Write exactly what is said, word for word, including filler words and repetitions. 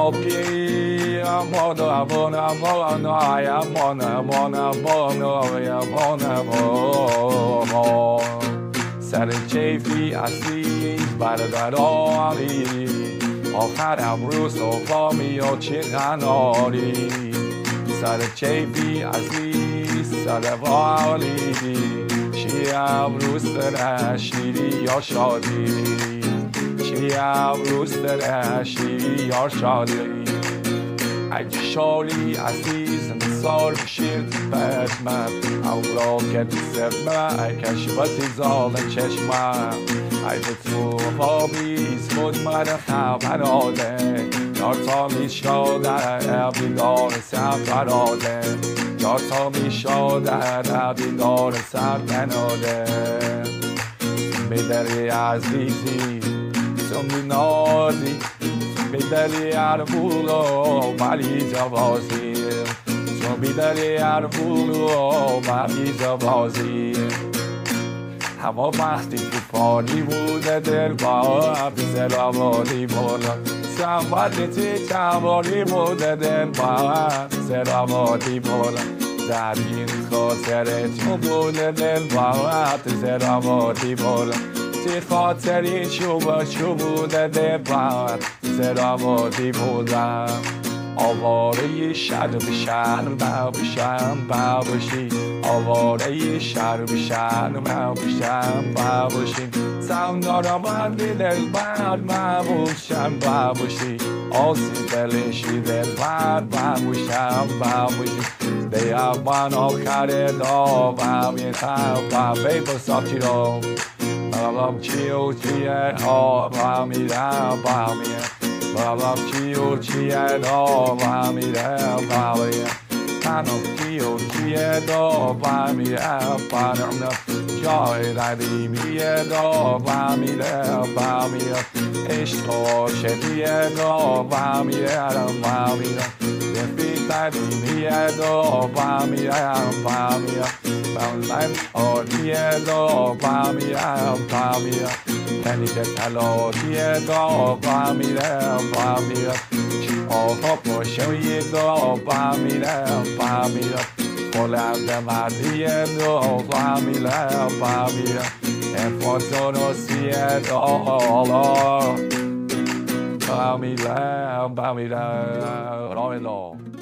Moki, I'm on a bona, bona, I am on a bona, bona, I am on a bona. سر کیفی عزیز برداری آخرم رو صفامی و چی غناری سر کیفی عزیز سر والی چیم روز سر شیری یا شادی چیم روز سر شیری یا شادی اگه شالی عزیز مثال بشیر بدمم اولا که دوستم کشفتی زال چشمم اگه تو خوابیز بود من خبر آده یار تا می شاده بیدار سر براده یار تا می شاده بیدار سر بناده میداری عزیزی تو می نازی بیدلی اربولو ملی جوازی تو بیدلی اربولو ملی جوازی هوا وقتی تو پانی بوده دل با بیزل آواری بوده سنبالیتی چواری بوده دل با بیزل آواری بوده در این خاطر تو بوده دل با بیزل آواری بوده تی خاطری چوب چوبوده دل باید سرابادی بودم آواره شهر به شهر ما بشم با باشی آواره شهر به شهر ما بشم با باشی سوندارم من دل بر ما باشم با باشی آسی دلشی دل بر ما باشم با باشی دیم من آخر دا و میتم و بیبساتی رو Babam chiu chie ho ba mi da ba mi Babam chiu chie do ba mi da ba mi Tano chiu chie do ba mi da ba na Joy da di mi do ba mi da ba mi Ishto shedie do ba mi da ba mi Defita di mi do ba mi da ba mi Bam o die do ba mi da ba mi Kenny de talo die do ba mi da ba mi O hop o show ye do ba mi da ba mi Ola de ma die do ba mi da ba mi E foto no sie do ba mi da ba mi da